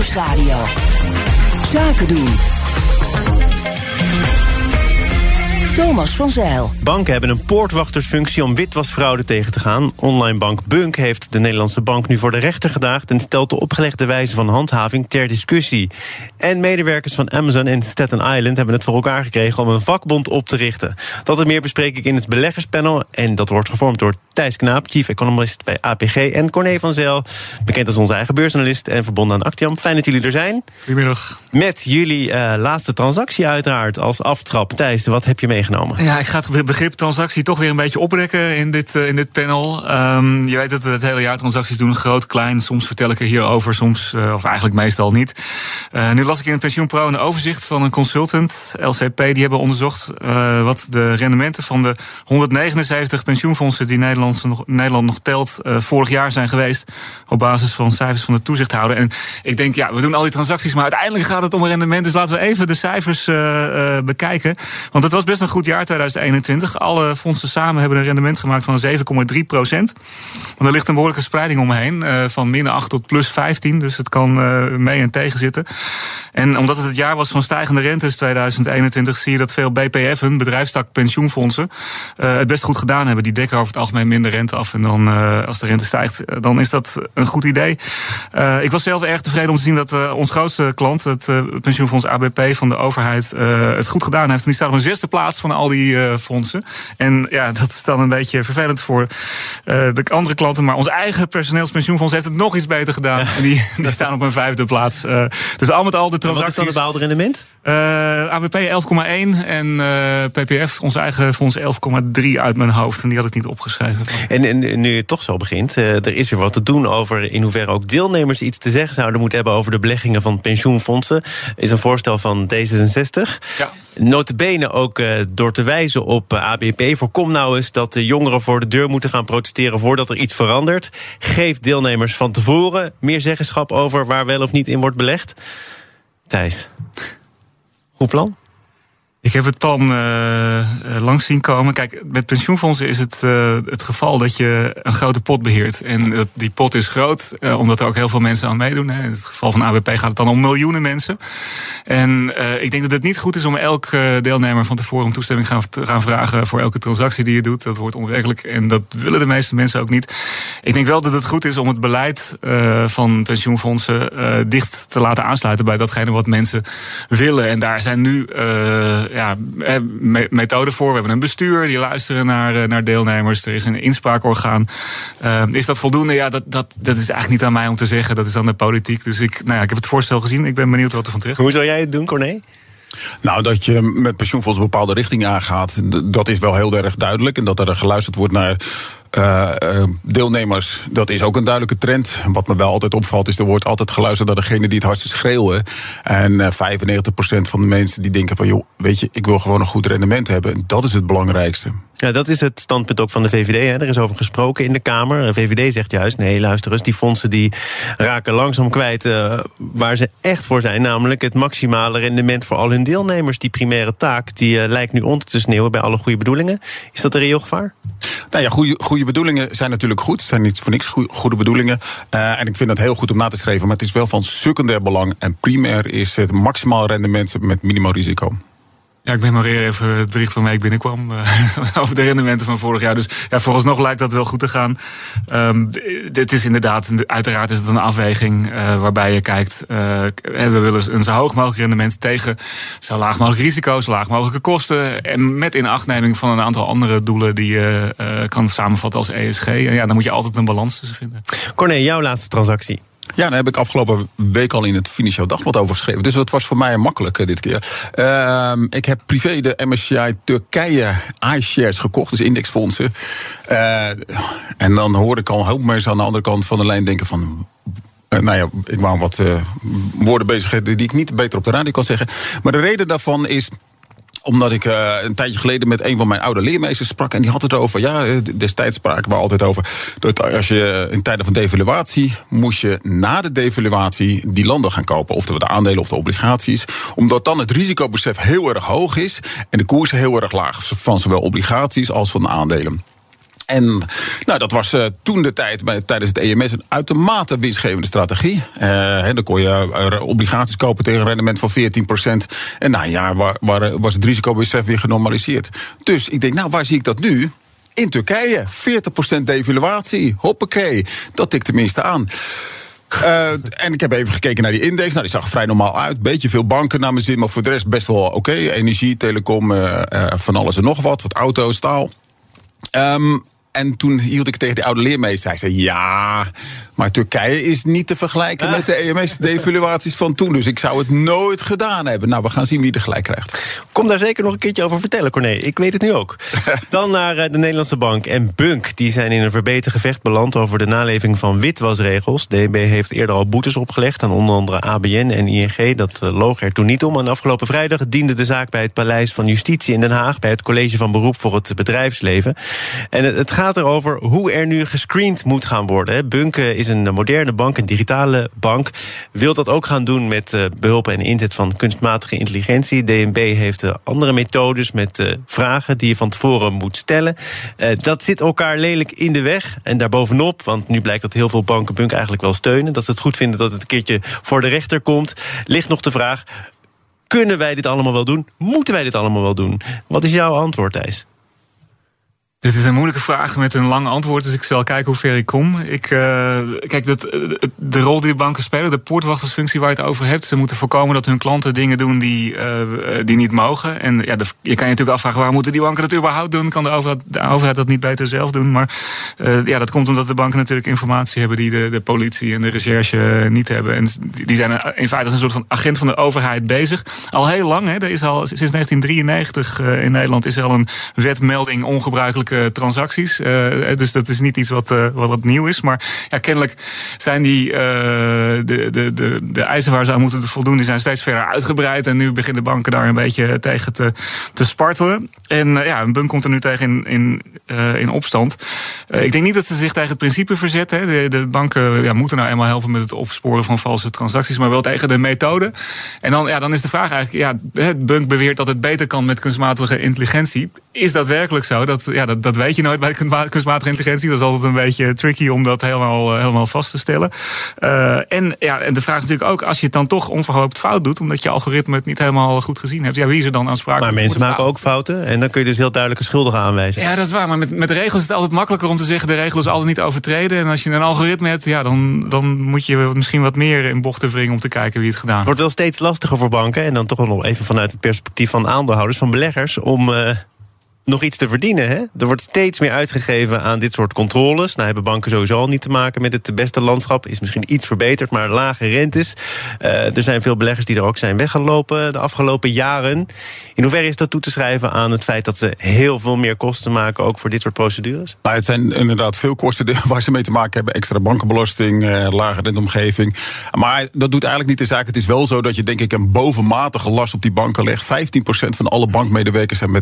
Nieuwsradio. Zaken doen. Thomas van Zijl. Banken hebben een poortwachtersfunctie om witwasfraude tegen te gaan. Online bank Bunk heeft de Nederlandse bank nu voor de rechter gedaagd en stelt de opgelegde wijze van handhaving ter discussie. En medewerkers van Amazon en Staten Island hebben het voor elkaar gekregen om een vakbond op te richten. Dat en meer bespreek ik in het beleggerspanel. En dat wordt gevormd door Thijs Knaap, chief economist bij APG, en Corné van Zijl, bekend als onze eigen beursanalist en verbonden aan Actiam. Fijn dat jullie er zijn. Goedemiddag. Met jullie laatste transactie uiteraard als aftrap. Thijs, wat heb je meegenomen? Ja, ik ga het begrip transactie toch weer een beetje oprekken in dit panel. Je weet dat we het hele jaar transacties doen, groot, klein. Soms vertel ik er hierover, soms, of eigenlijk meestal niet. Nu las ik in het PensioenPro een overzicht van een consultant, LCP. Die hebben onderzocht wat de rendementen van de 179 pensioenfondsen die Nederland nog telt, vorig jaar zijn geweest, op basis van cijfers van de toezichthouder. En ik denk, ja, we doen al die transacties, maar uiteindelijk gaat het om een rendement. Dus laten we even de cijfers bekijken. Want het was best een goed jaar 2021. Alle fondsen samen hebben een rendement gemaakt van 7,3%. Want er ligt een behoorlijke spreiding omheen, van -8 tot +15. Dus het kan mee en tegen zitten. En omdat het jaar was van stijgende rentes 2021, zie je dat veel BPF'en, bedrijfstak pensioenfondsen, het best goed gedaan hebben. Die dekken over het algemeen minder rente af. En dan, als de rente stijgt, dan is dat een goed idee. Ik was zelf erg tevreden om te zien dat ons grootste klant, het pensioenfonds ABP van de overheid, het goed gedaan heeft. En die staat op een 6e plaats van al die fondsen. En ja, dat is dan een beetje vervelend voor de andere klanten. Maar ons eigen personeelspensioenfonds heeft het nog iets beter gedaan. En die staan op een 5e plaats. Dus al met al de transacties. Wat is dan het behaalde rendement? ABP 11,1 en PPF, ons eigen fonds, 11,3 uit mijn hoofd. En die had ik niet opgeschreven. En nu het toch zo begint, er is weer wat te doen over in hoeverre ook deelnemers iets te zeggen zouden moeten hebben over de beleggingen van pensioenfondsen. Is een voorstel van D66. Ja. Nota bene ook door te wijzen op ABP. Voorkom nou eens dat de jongeren voor de deur moeten gaan protesteren voordat er iets verandert. Geef deelnemers van tevoren meer zeggenschap over waar wel of niet in wordt belegd. Thijs, goed plan? Ik heb het plan langs zien komen. Kijk, met pensioenfondsen is het geval dat je een grote pot beheert. En die pot is groot, omdat er ook heel veel mensen aan meedoen. In het geval van ABP gaat het dan om miljoenen mensen. En ik denk dat het niet goed is om elk deelnemer van tevoren om toestemming gaan vragen voor elke transactie die je doet. Dat wordt onwerkelijk en dat willen de meeste mensen ook niet. Ik denk wel dat het goed is om het beleid van pensioenfondsen dicht te laten aansluiten bij datgene wat mensen willen. En daar zijn nu methoden voor. We hebben een bestuur, die luisteren naar deelnemers. Er is een inspraakorgaan. Is dat voldoende? Ja, dat is eigenlijk niet aan mij om te zeggen. Dat is aan de politiek. Dus ik heb het voorstel gezien. Ik ben benieuwd wat er van terecht. Hoe zou jij het doen, Corné? Nou, dat je met pensioenfondsen een bepaalde richting aangaat, dat is wel heel erg duidelijk. En dat er geluisterd wordt naar deelnemers, dat is ook een duidelijke trend. Wat me wel altijd opvalt is, er wordt altijd geluisterd naar degene die het hardst schreeuwen. En 95% van de mensen die denken van, joh, weet je, ik wil gewoon een goed rendement hebben. Dat is het belangrijkste. Ja, dat is het standpunt ook van de VVD. Hè. Er is over gesproken in de Kamer. De VVD zegt juist, nee, luister eens, die fondsen die raken langzaam kwijt waar ze echt voor zijn. Namelijk het maximale rendement voor al hun deelnemers. Die primaire taak, die lijkt nu onder te sneeuwen bij alle goede bedoelingen. Is dat een reëel gevaar? Nou ja, goede bedoelingen zijn natuurlijk goed. Het zijn niet voor niks goede bedoelingen. En ik vind dat heel goed om na te streven. Maar het is wel van secundair belang. En primair is het maximaal rendement met minimaal risico. Ja, ik memoreer even het bericht waarmee ik binnenkwam over de rendementen van vorig jaar. Dus ja, vooralsnog lijkt dat wel goed te gaan. Dit is inderdaad, uiteraard is het een afweging waarbij je kijkt, we willen een zo hoog mogelijk rendement tegen zo laag mogelijk risico, zo laag mogelijke kosten. En met inachtneming van een aantal andere doelen die je kan samenvatten als ESG. En ja, dan moet je altijd een balans tussen vinden. Corné, jouw laatste transactie. Ja, daar heb ik afgelopen week al in het Financieel Dagblad over geschreven. Dus dat was voor mij makkelijk dit keer. Ik heb privé de MSCI Turkije iShares gekocht, dus indexfondsen. En dan hoor ik al een hoop mensen aan de andere kant van de lijn denken van, ik wou wat woorden bezigheden die ik niet beter op de radio kan zeggen. Maar de reden daarvan is omdat ik een tijdje geleden met een van mijn oude leermeesters sprak. En die had het over, destijds spraken we altijd over, dat als je in tijden van devaluatie, moest je na de devaluatie die landen gaan kopen. Oftewel de aandelen of de obligaties. Omdat dan het risicobesef heel erg hoog is en de koersen heel erg laag. Van zowel obligaties als van aandelen. En dat was toen de tijd, tijdens het EMS, een uitermate winstgevende strategie. Dan kon je obligaties kopen tegen een rendement van 14%. En na een jaar was het risicobesef weer genormaliseerd. Dus ik denk, waar zie ik dat nu? In Turkije, 40% devaluatie. Hoppakee, dat tikt tenminste aan. En ik heb even gekeken naar die index. Die zag vrij normaal uit. Beetje veel banken naar mijn zin, maar voor de rest best wel oké. Energie, telecom, van alles en nog wat auto's, staal. En toen hield ik tegen die oude leermeester. Hij zei, ja, maar Turkije is niet te vergelijken met de EMS-devaluaties van toen. Dus ik zou het nooit gedaan hebben. We gaan zien wie er gelijk krijgt. Kom daar zeker nog een keertje over vertellen, Corné. Ik weet het nu ook. Dan naar de Nederlandse Bank en Bunk. Die zijn in een verbeten gevecht beland over de naleving van witwasregels. DNB heeft eerder al boetes opgelegd aan onder andere ABN en ING. Dat loog er toen niet om. En afgelopen vrijdag diende de zaak bij het Paleis van Justitie in Den Haag, bij het College van Beroep voor het Bedrijfsleven. En het gaat erover hoe er nu gescreend moet gaan worden. Bunk is een moderne bank, een digitale bank. Wil dat ook gaan doen met behulp en inzet van kunstmatige intelligentie. DNB heeft andere methodes met vragen die je van tevoren moet stellen. Dat zit elkaar lelijk in de weg. En daarbovenop, want nu blijkt dat heel veel banken Bunk eigenlijk wel steunen, dat ze het goed vinden dat het een keertje voor de rechter komt, ligt nog de vraag, kunnen wij dit allemaal wel doen? Moeten wij dit allemaal wel doen? Wat is jouw antwoord, Thijs? Dit is een moeilijke vraag met een lang antwoord, dus ik zal kijken hoe ver ik kom. Kijk, de rol die de banken spelen, de poortwachtersfunctie waar je het over hebt, ze moeten voorkomen dat hun klanten dingen doen die niet mogen. En je kan je natuurlijk afvragen, waarom moeten die banken dat überhaupt doen? Kan de overheid dat niet beter zelf doen? Maar dat komt omdat de banken natuurlijk informatie hebben die de politie en de recherche niet hebben. En die zijn in feite als een soort van agent van de overheid bezig. Al heel lang, er is al sinds 1993 in Nederland is er al een wetmelding ongebruikelijk transacties. Dus dat is niet iets wat nieuw is. Maar kennelijk zijn de eisen waar ze aan moeten voldoen, die zijn steeds verder uitgebreid. En nu beginnen banken daar een beetje tegen te spartelen. En een Bunk komt er nu tegen in opstand. Ik denk niet dat ze zich tegen het principe verzetten. De banken moeten nou eenmaal helpen met het opsporen van valse transacties, maar wel tegen de methode. En dan is de vraag eigenlijk, Bunk beweert dat het beter kan met kunstmatige intelligentie. Is dat werkelijk zo? Dat weet je nooit bij kunstmatige intelligentie. Dat is altijd een beetje tricky om dat helemaal vast te stellen. En de vraag is natuurlijk ook, als je het dan toch onverhoopt fout doet, omdat je algoritme het niet helemaal goed gezien hebt, wie is er dan aansprakelijk? Maar mensen maken ook fouten en dan kun je dus heel duidelijk een schuldige aanwijzen. Ja, dat is waar. Maar met regels is het altijd makkelijker om te zeggen, de regel is altijd niet overtreden. En als je een algoritme hebt, dan moet je misschien wat meer in bochten wringen om te kijken wie het gedaan heeft. Het wordt wel steeds lastiger voor banken, en dan toch nog even vanuit het perspectief van aandeelhouders, van beleggers, om nog iets te verdienen. Hè? Er wordt steeds meer uitgegeven aan dit soort controles. Nou hebben banken sowieso al niet te maken met het beste landschap. Is misschien iets verbeterd, maar lage rentes. Er zijn veel beleggers die er ook zijn weggelopen de afgelopen jaren. In hoeverre is dat toe te schrijven aan het feit dat ze heel veel meer kosten maken, ook voor dit soort procedures? Maar het zijn inderdaad veel kosten waar ze mee te maken hebben. Extra bankenbelasting, lage renteomgeving. Maar dat doet eigenlijk niet de zaak. Het is wel zo dat je, denk ik, een bovenmatige last op die banken legt. 15% van alle bankmedewerkers zijn met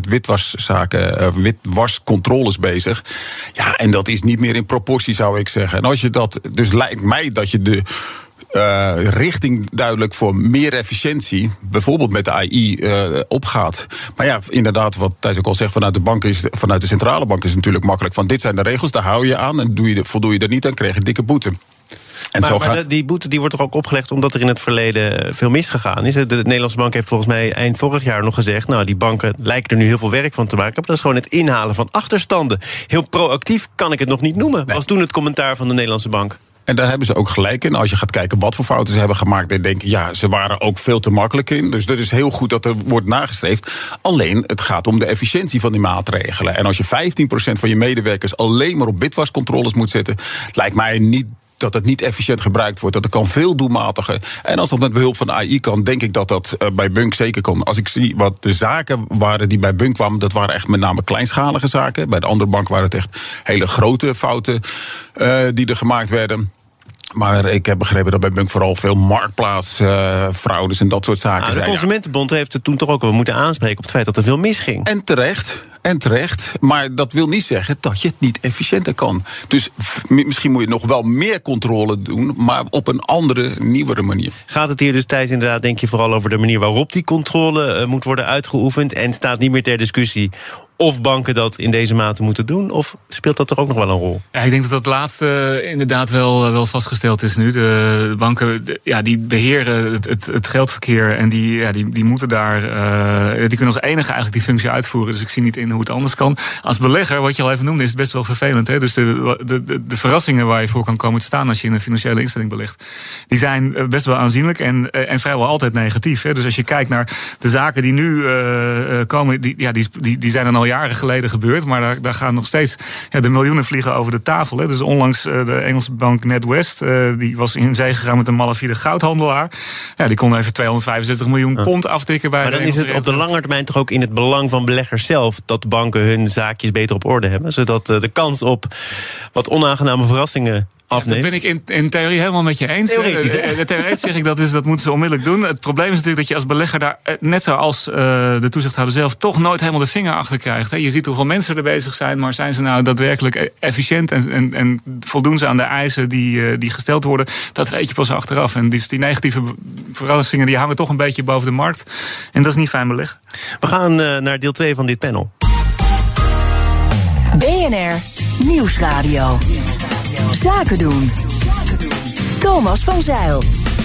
witwascontroles bezig. Ja, en dat is niet meer in proportie, zou ik zeggen. En als je dat, dus lijkt mij dat je de richting duidelijk voor meer efficiëntie, bijvoorbeeld met de AI, opgaat. Maar inderdaad, wat Thijs ook al zegt, vanuit de centrale bank is het natuurlijk makkelijk. Van dit zijn de regels, daar hou je aan. En voldoe je er niet, dan krijg je dikke boete. Maar die boete die wordt toch ook opgelegd omdat er in het verleden veel misgegaan is. De Nederlandse bank heeft volgens mij eind vorig jaar nog gezegd, die banken lijken er nu heel veel werk van te maken. Maar dat is gewoon het inhalen van achterstanden. Heel proactief kan ik het nog niet noemen. Nee. Was toen het commentaar van de Nederlandse bank. En daar hebben ze ook gelijk in. Als je gaat kijken wat voor fouten ze hebben gemaakt, dan denk je, ze waren ook veel te makkelijk in. Dus dat is heel goed dat er wordt nagestreefd. Alleen, het gaat om de efficiëntie van die maatregelen. En als je 15% van je medewerkers alleen maar op witwascontroles moet zetten, lijkt mij niet dat het niet efficiënt gebruikt wordt. Dat het kan veel doelmatiger. En als dat met behulp van AI kan, denk ik dat dat bij Bunk zeker kan. Als ik zie wat de zaken waren die bij Bunk kwamen, dat waren echt met name kleinschalige zaken. Bij de andere bank waren het echt hele grote fouten die er gemaakt werden. Maar ik heb begrepen dat bij Bunk vooral veel marktplaatsfraudes en dat soort zaken zijn. De Consumentenbond heeft het toen toch ook wel moeten aanspreken op het feit dat er veel misging. En terecht. Maar dat wil niet zeggen dat je het niet efficiënter kan. Dus misschien moet je nog wel meer controle doen, maar op een andere, nieuwere manier. Gaat het hier dus, Thijs, inderdaad, denk je vooral over de manier waarop die controle moet worden uitgeoefend? En staat niet meer ter discussie of banken dat in deze mate moeten doen? Of speelt dat er ook nog wel een rol? Ja, ik denk dat dat laatste inderdaad wel vastgesteld is nu. De banken die beheren het geldverkeer en die moeten daar... die kunnen als enige eigenlijk die functie uitvoeren. Dus ik zie niet in hoe het anders kan. Als belegger, wat je al even noemde, is het best wel vervelend. Hè? Dus de verrassingen waar je voor kan komen te staan als je in een financiële instelling belegt, die zijn best wel aanzienlijk en vrijwel altijd negatief. Hè? Dus als je kijkt naar de zaken die nu komen, die zijn dan al jaren geleden gebeurd, maar daar gaan nog steeds de miljoenen vliegen over de tafel. Hè. Dus onlangs de Engelse bank NatWest, die was in zee gegaan met een malafide goudhandelaar. Ja, die kon even 265 miljoen pond aftikken bij. Maar dan is het op de lange termijn toch ook in het belang van beleggers zelf dat banken hun zaakjes beter op orde hebben, zodat de kans op wat onaangename verrassingen afneemt. Dat ben ik in theorie helemaal met je eens. Theoretisch zeg ik dat moeten ze onmiddellijk doen. Het probleem is natuurlijk dat je als belegger daar, net zoals de toezichthouder zelf, toch nooit helemaal de vinger achter krijgt. Je ziet hoeveel mensen er bezig zijn, maar zijn ze nou daadwerkelijk efficiënt en voldoen ze aan de eisen die gesteld worden? Dat weet je pas achteraf. En die negatieve verrassingen die hangen toch een beetje boven de markt. En dat is niet fijn beleggen. We gaan naar deel 2 van dit panel. BNR Nieuwsradio. Zaken doen. Thomas van Zeil.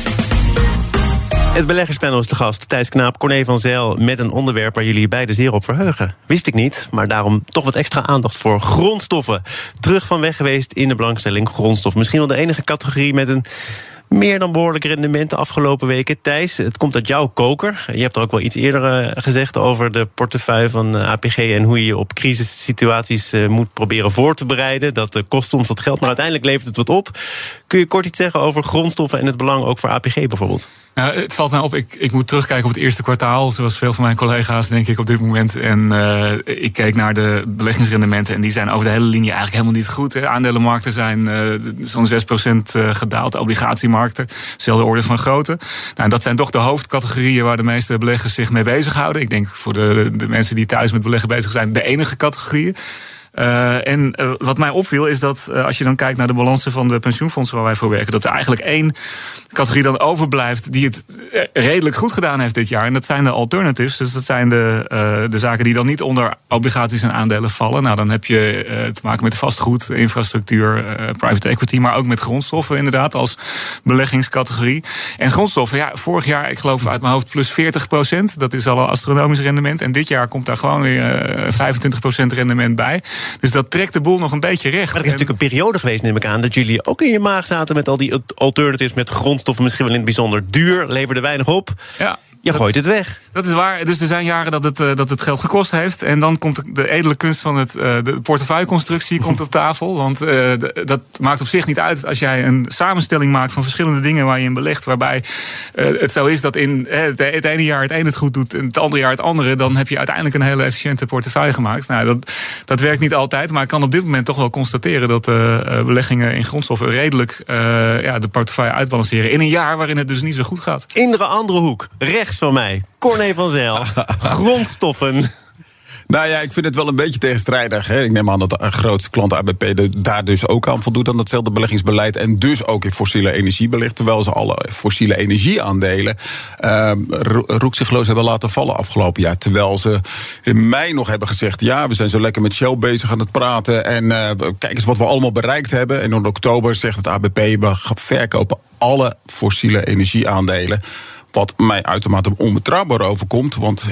Het beleggerspanel is de gast. Thijs Knaap, Corné van Zijl, met een onderwerp waar jullie je beiden zeer op verheugen. Wist ik niet, maar daarom toch wat extra aandacht voor grondstoffen. Terug van weg geweest in de belangstelling grondstof. Misschien wel de enige categorie met een meer dan behoorlijk rendement de afgelopen weken. Thijs, het komt uit jouw koker. Je hebt er ook wel iets eerder gezegd over de portefeuille van APG en hoe je je op crisissituaties moet proberen voor te bereiden. Dat kost soms wat geld, maar uiteindelijk levert het wat op. Kun je kort iets zeggen over grondstoffen en het belang ook voor APG bijvoorbeeld? Nou, het valt mij op, ik moet terugkijken op het eerste kwartaal, zoals veel van mijn collega's denk ik op dit moment. En ik keek naar de beleggingsrendementen en die zijn over de hele linie eigenlijk helemaal niet goed. Hè. Aandelenmarkten zijn zo'n 6% gedaald, obligatiemarkten, dezelfde orde van grootte. Nou, dat zijn toch de hoofdcategorieën waar de meeste beleggers zich mee bezighouden. Ik denk voor de mensen die thuis met beleggen bezig zijn, de enige categorieën. Wat mij opviel is dat als je dan kijkt naar de balansen van de pensioenfondsen waar wij voor werken, dat er eigenlijk één categorie dan overblijft die het redelijk goed gedaan heeft dit jaar. En dat zijn de alternatives. Dus dat zijn de zaken die dan niet onder obligaties en aandelen vallen. Nou, dan heb je te maken met vastgoed, infrastructuur, private equity, maar ook met grondstoffen inderdaad als beleggingscategorie. En grondstoffen, vorig jaar, ik geloof uit mijn hoofd, plus 40%. Dat is al een astronomisch rendement. En dit jaar komt daar gewoon weer 25% rendement bij. Dus dat trekt de boel nog een beetje recht. Maar er is natuurlijk een periode geweest, neem ik aan, dat jullie ook in je maag zaten met al die alternatives, met grondstoffen misschien wel in het bijzonder duur, leverde weinig op. Ja. Je gooit het weg. Dat is waar. Dus er zijn jaren dat het geld gekost heeft. En dan komt de edele kunst van de portefeuilleconstructie komt op tafel. Want dat maakt op zich niet uit als jij een samenstelling maakt van verschillende dingen waar je in belegt. Waarbij het zo is dat in het ene jaar het ene het goed doet en het andere jaar het andere. Dan heb je uiteindelijk een hele efficiënte portefeuille gemaakt. Nou, dat werkt niet altijd. Maar ik kan op dit moment toch wel constateren dat beleggingen in grondstoffen redelijk de portefeuille uitbalanceren. In een jaar waarin het dus niet zo goed gaat. In de andere hoek. Rechts van mij, Corné van Zijl. Grondstoffen. Nou ja, ik vind het wel een beetje tegenstrijdig. Hè. Ik neem aan dat de grootste klant ABP daar dus ook aan voldoet aan datzelfde beleggingsbeleid. En dus ook in fossiele energie belegt. Terwijl ze alle fossiele energieaandelen roekzichtloos hebben laten vallen afgelopen jaar. Terwijl ze in mei nog hebben gezegd, ja, we zijn zo lekker met Shell bezig aan het praten. En kijk eens wat we allemaal bereikt hebben. En in oktober zegt het ABP, we verkopen alle fossiele energieaandelen. Wat mij uitermate onbetrouwbaar overkomt. Want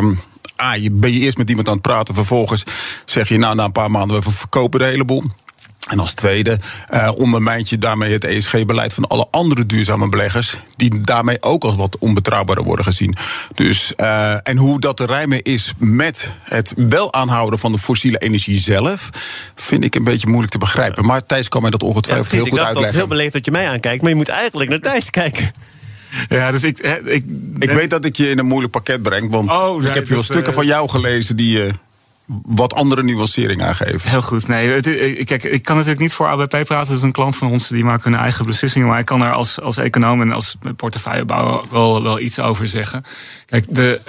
ben je eerst met iemand aan het praten. Vervolgens zeg je na een paar maanden, we verkopen de hele boel. En als tweede ondermijnt je daarmee het ESG-beleid van alle andere duurzame beleggers, die daarmee ook als wat onbetrouwbaarder worden gezien. Dus, en hoe dat te rijmen is met het wel aanhouden van de fossiele energie zelf, vind ik een beetje moeilijk te begrijpen. Maar Thijs kan mij dat ongetwijfeld heel goed uitleggen. Ik dacht dat het heel beleefd dat je mij aankijkt, maar je moet eigenlijk naar Thijs kijken. Ja, dus ik weet dat ik je in een moeilijk pakket breng, want ik heb veel stukken van jou gelezen die wat andere nuancering aangeven. Heel goed. Nee, kijk, ik kan natuurlijk niet voor ABP praten. Dat is een klant van ons, die maakt hun eigen beslissingen. Maar ik kan er als econoom en als portefeuillebouwer wel iets over zeggen. Kijk,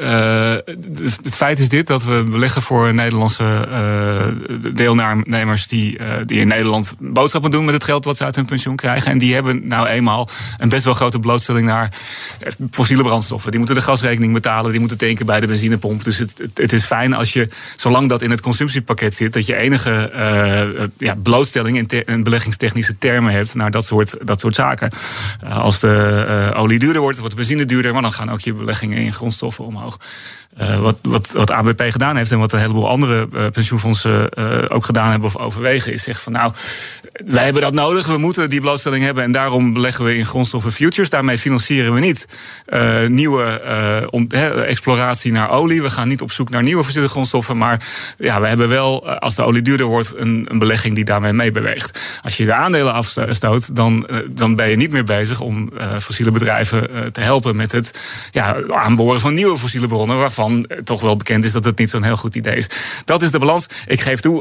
het feit is dit, dat we beleggen voor Nederlandse deelnemers die in Nederland boodschappen doen met het geld wat ze uit hun pensioen krijgen. En die hebben nou eenmaal een best wel grote blootstelling naar fossiele brandstoffen. Die moeten de gasrekening betalen, die moeten tanken bij de benzinepomp. Dus het is fijn als je, zolang zolang dat in het consumptiepakket zit, dat je enige blootstelling in beleggingstechnische termen hebt naar dat soort zaken. Als de olie duurder wordt de benzine duurder, maar dan gaan ook je beleggingen in grondstoffen omhoog. Wat ABP gedaan heeft en wat een heleboel andere pensioenfondsen ook gedaan hebben of overwegen, is zeggen van nou, wij hebben dat nodig, we moeten die blootstelling hebben en daarom beleggen we in grondstoffen futures. Daarmee financieren we niet nieuwe exploratie naar olie. We gaan niet op zoek naar nieuwe fossiele grondstoffen, maar ja, we hebben wel, als de olie duurder wordt, een belegging die daarmee meebeweegt. Als je de aandelen afstoot, dan ben je niet meer bezig om fossiele bedrijven te helpen met het aanboren van nieuwe fossiele bronnen, waarvan toch wel bekend is dat het niet zo'n heel goed idee is. Dat is de balans. Ik geef toe,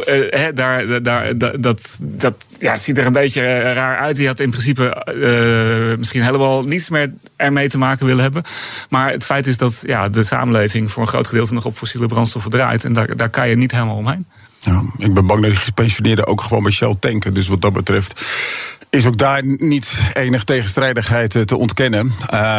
dat ziet er een beetje raar uit. Die had in principe misschien helemaal niets meer ermee te maken willen hebben. Maar het feit is dat de samenleving voor een groot gedeelte nog op fossiele brandstoffen draait. En daar kan je niet helemaal omheen. Ja, ik ben bang dat die gepensioneerden ook gewoon bij Shell tanken. Dus wat dat betreft is ook daar niet enig tegenstrijdigheid te ontkennen.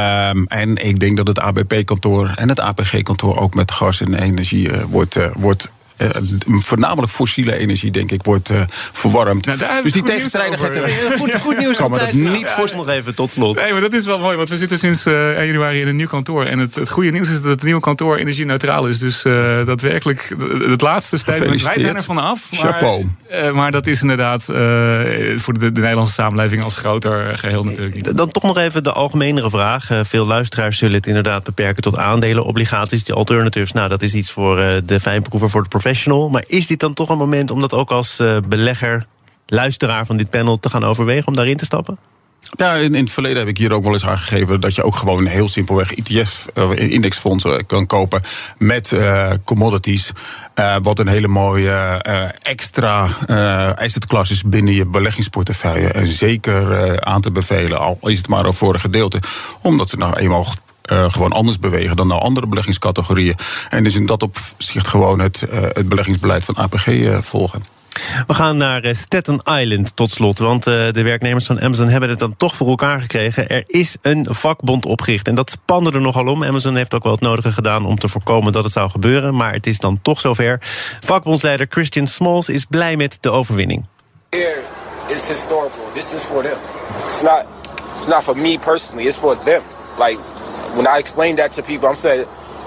En ik denk dat het ABP-kantoor en het APG-kantoor ook met gas en energie wordt voornamelijk fossiele energie, denk ik, wordt verwarmd. Nou, dus die tegenstrijdigheid goed nieuws. Kan me dat niet nog even tot slot. Nee, maar dat is wel mooi, want we zitten sinds 1 januari in een nieuw kantoor. En het goede nieuws is dat het nieuwe kantoor energie-neutraal is. Dus daadwerkelijk het laatste statement. Wij zijn er vanaf. Chapeau. Maar dat is inderdaad voor de Nederlandse samenleving als groter geheel natuurlijk niet. Dan toch nog even de algemenere vraag. Veel luisteraars zullen het inderdaad beperken tot aandelen, obligaties, die alternatives. Nou, dat is iets voor de fijnproever, voor de professional. Maar is dit dan toch een moment om dat ook als belegger, luisteraar van dit panel te gaan overwegen om daarin te stappen? Ja, in het verleden heb ik hier ook wel eens aangegeven dat je ook gewoon heel simpelweg ETF-indexfondsen kan kopen met commodities. Wat een hele mooie extra assetklasse is binnen je beleggingsportefeuille. En zeker aan te bevelen, al is het maar voor een gedeelte. Omdat ze nou eenmaal gewoon anders bewegen dan naar andere beleggingscategorieën. En dus in dat opzicht gewoon het beleggingsbeleid van APG volgen. We gaan naar Staten Island tot slot, want de werknemers van Amazon hebben het dan toch voor elkaar gekregen. Er is een vakbond opgericht en dat spande er nogal om. Amazon heeft ook wel het nodige gedaan om te voorkomen dat het zou gebeuren, maar het is dan toch zover. Vakbondsleider Christian Smalls is blij met de overwinning. Here is historical. This is for them. It's not for me personally. It's for them. Like when I explain that to people, I'm saying,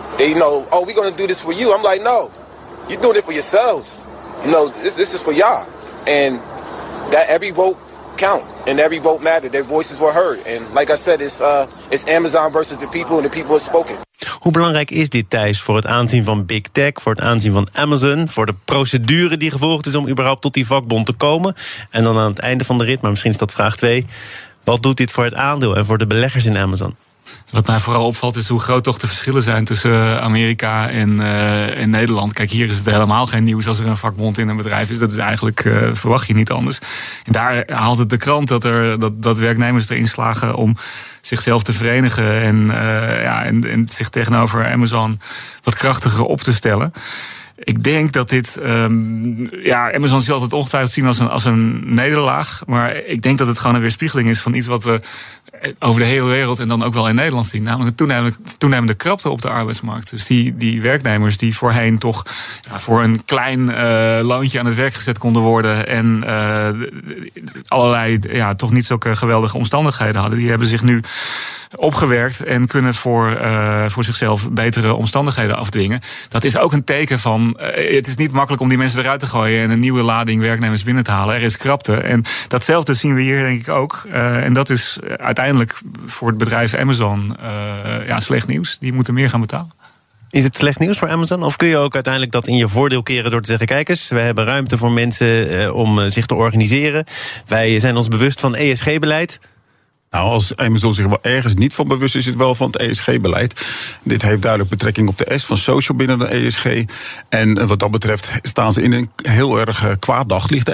oh, we're going to do this for you. I'm like, no, you're doing it for yourselves. This is for y'all. And that every vote count and every vote mattered. Their voices were heard. And like I said, it's Amazon versus the people and the people have spoken. Hoe belangrijk is dit, Thijs, voor het aanzien van Big Tech, voor het aanzien van Amazon, voor de procedure die gevolgd is om überhaupt tot die vakbond te komen? En dan aan het einde van de rit, maar misschien is dat vraag 2, wat doet dit voor het aandeel en voor de beleggers in Amazon? Wat mij vooral opvalt is hoe groot toch de verschillen zijn tussen Amerika en Nederland. Kijk, hier is het helemaal geen nieuws als er een vakbond in een bedrijf is. Dat is eigenlijk, verwacht je niet anders. En daar haalt het de krant dat werknemers erin slagen om zichzelf te verenigen en zich tegenover Amazon wat krachtiger op te stellen. Ik denk dat dit, Amazon zal het ongetwijfeld zien als een nederlaag. Maar ik denk dat het gewoon een weerspiegeling is van iets wat we over de hele wereld en dan ook wel in Nederland zien. Namelijk een toenemende krapte op de arbeidsmarkt. Dus die werknemers die voorheen toch voor een klein loontje aan het werk gezet konden worden en allerlei toch niet zulke geweldige omstandigheden hadden, die hebben zich nu opgewerkt en kunnen voor zichzelf betere omstandigheden afdwingen. Dat is ook een teken van, het is niet makkelijk om die mensen eruit te gooien en een nieuwe lading werknemers binnen te halen. Er is krapte. En datzelfde zien we hier denk ik ook. En dat is uiteindelijk voor het bedrijf Amazon slecht nieuws. Die moeten meer gaan betalen. Is het slecht nieuws voor Amazon? Of kun je ook uiteindelijk dat in je voordeel keren door te zeggen, kijk eens, we hebben ruimte voor mensen om zich te organiseren. Wij zijn ons bewust van ESG-beleid. Nou, als Amazon zich wel ergens niet van bewust is, het wel van het ESG-beleid. Dit heeft duidelijk betrekking op de S van social binnen de ESG. En wat dat betreft staan ze in een heel erg kwaad daglicht.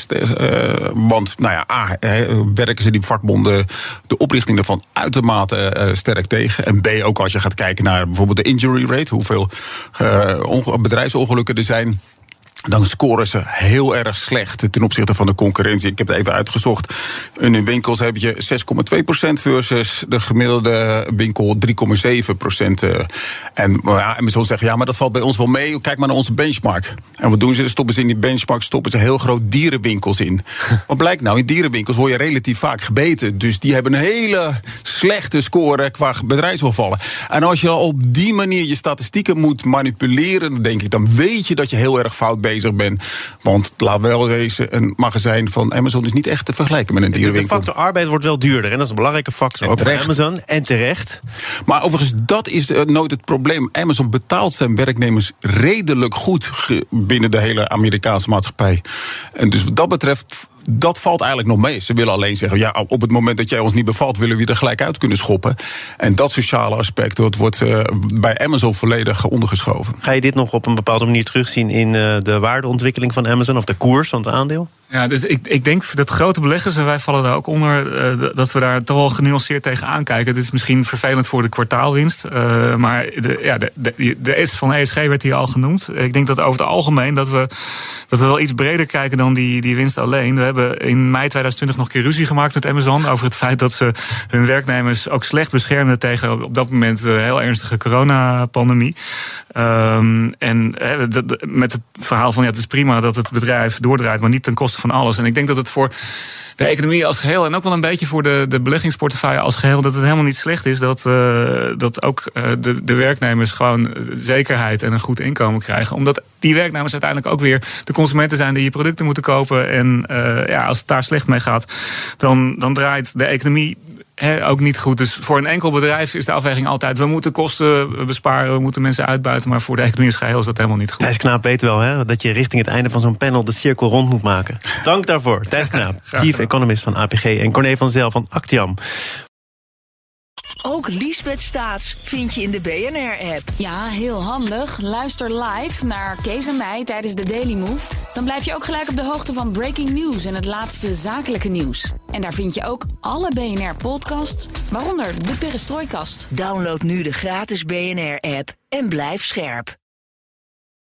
Want, werken ze die vakbonden de oprichting daarvan uitermate sterk tegen. En B, ook als je gaat kijken naar bijvoorbeeld de injury rate, hoeveel bedrijfsongelukken er zijn. dan scoren ze heel erg slecht ten opzichte van de concurrentie. Ik heb het even uitgezocht. In hun winkels heb je 6,2% versus de gemiddelde winkel 3,7%. En Amazon zegt, ja, maar dat valt bij ons wel mee. Kijk maar naar onze benchmark. En wat doen ze? Stoppen ze in die benchmark, stoppen ze heel groot dierenwinkels in. Wat blijkt nou? In dierenwinkels word je relatief vaak gebeten. Dus die hebben een hele slechte score qua bedrijfsafvallen. En als je op die manier je statistieken moet manipuleren, dan denk ik, dan weet je dat je heel erg fout bezig bent. Want laat wel wezen, een magazijn van Amazon is niet echt te vergelijken met een dierenwinkel. De factor arbeid wordt wel duurder. En dat is een belangrijke factor ook voor Amazon. En terecht. Maar overigens, dat is nooit het probleem. Amazon betaalt zijn werknemers redelijk goed binnen de hele Amerikaanse maatschappij. En dus wat dat betreft, dat valt eigenlijk nog mee. Ze willen alleen zeggen, ja, op het moment dat jij ons niet bevalt, willen we je er gelijk uit kunnen schoppen. En dat sociale aspect, dat wordt bij Amazon volledig ondergeschoven. Ga je dit nog op een bepaalde manier terugzien in de waardeontwikkeling van Amazon of de koers van het aandeel? Ja, dus ik denk dat grote beleggers, en wij vallen daar ook onder, dat we daar toch wel genuanceerd tegen aankijken. Het is misschien vervelend voor de kwartaalwinst, maar de S van ESG werd hier al genoemd. Ik denk dat over het algemeen dat we wel iets breder kijken dan die winst alleen. We hebben in mei 2020 nog een keer ruzie gemaakt met Amazon over het feit dat ze hun werknemers ook slecht beschermden tegen op dat moment heel ernstige coronapandemie. Met het verhaal van, ja, het is prima dat het bedrijf doordraait, maar niet ten koste van alles. En ik denk dat het voor de economie als geheel en ook wel een beetje voor de beleggingsportefeuille als geheel, dat het helemaal niet slecht is dat ook de werknemers gewoon zekerheid en een goed inkomen krijgen. Omdat die werknemers uiteindelijk ook weer de consumenten zijn die je producten moeten kopen. En als het daar slecht mee gaat, dan draait de economie ook niet goed. Dus voor een enkel bedrijf is de afweging altijd, we moeten kosten besparen, we moeten mensen uitbuiten, maar voor de economie als geheel is dat helemaal niet goed. Thijs Knaap weet wel dat je richting het einde van zo'n panel de cirkel rond moet maken. Dank daarvoor. Thijs Knaap, chief economist van APG en Corné van Zijl van Actiam. Ook Liesbeth Staats vind je in de BNR-app. Ja, heel handig. Luister live naar Kees en mij tijdens de Daily Move. Dan blijf je ook gelijk op de hoogte van breaking news en het laatste zakelijke nieuws. En daar vind je ook alle BNR-podcasts, waaronder de Perestrooikast. Download nu de gratis BNR-app en blijf scherp.